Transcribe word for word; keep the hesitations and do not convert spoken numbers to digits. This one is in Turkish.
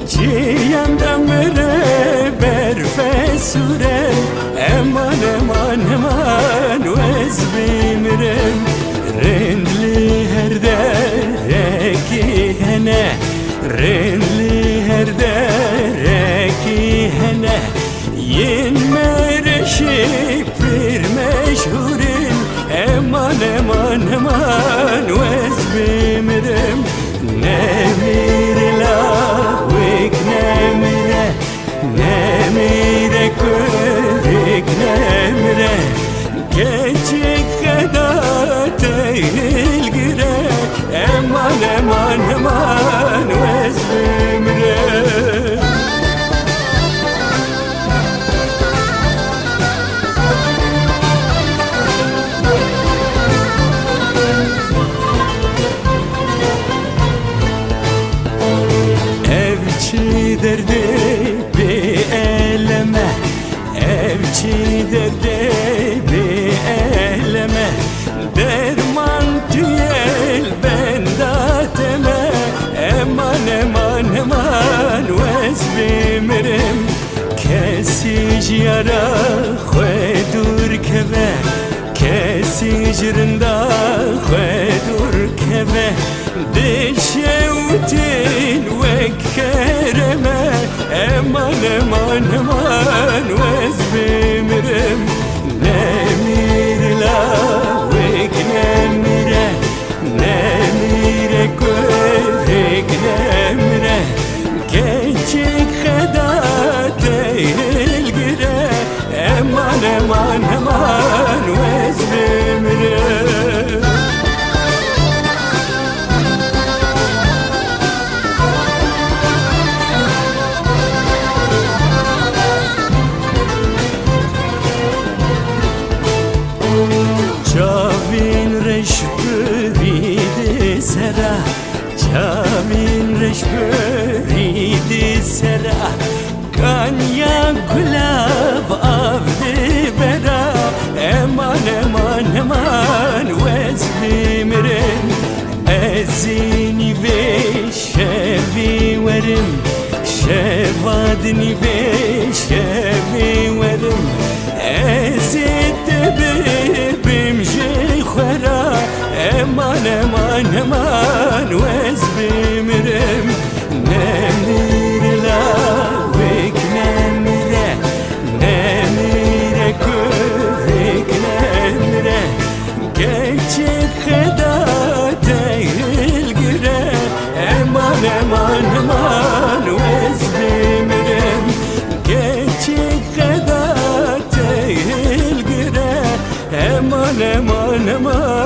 Ciyanda mere berfe sure Eman eman eman vez bimrem Rendli her dereki hene Rendli her dereki hene Yin mereşik bir meşhurin Eman eman eman vez bimrem Nemir lavik nemire Nemire körik nemire Geçik kadar değil gire Eman eman eman vez bimre Evçi derdi bir eleme Evçi derdi bir eleme Derman tüyel bendateme Eman eman eman vez bimrim Kesic yara khwedur keve Kesic rinda khwedur keve Dişevtin ve kereme Eman eman eman vez bimrim Nemir lavik nemire Nemire körik nemire Geçik kadar değil gire Eman eman eman vez bimrim Çavin reşbüridi sera Çavin reşbüridi sera Kanya gulav avdi bera Eman eman eman vez bimrim Ezini ve şevi verim Şevadini ve şevi verim Ezit bibim jkhara Eman eman eman vez bimrim Nemir lavik nemire Nemire körik nemire Geçik kadar değil gire Eman eman eman vez bimrim Geçik kadar değil gire Eman eman eman